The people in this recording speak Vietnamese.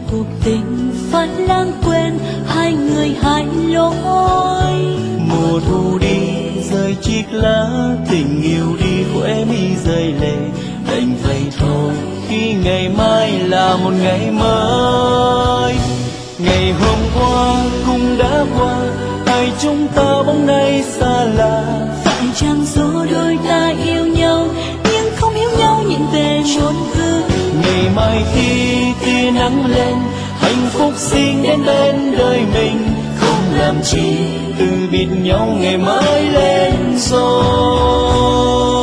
cuộc tình phải lãng quên, hai người hai lối. Mùa thu đi rơi chiếc lá, tình yêu đi khóe mi rơi lệ, đành vậy thôi khi ngày mai là một ngày mới. Ngày hôm qua cũng đã qua, hai chúng ta bỗng nay xa lạ. Phải chăng số đôi ta yêu nhau nhưng không hiểu nhau, nhìn về một hướng. Ngày mai khi tia nắng lên, hạnh phúc xin đến bên đời mình, không làm chi từ biệt nhau ngày mới lên rồi.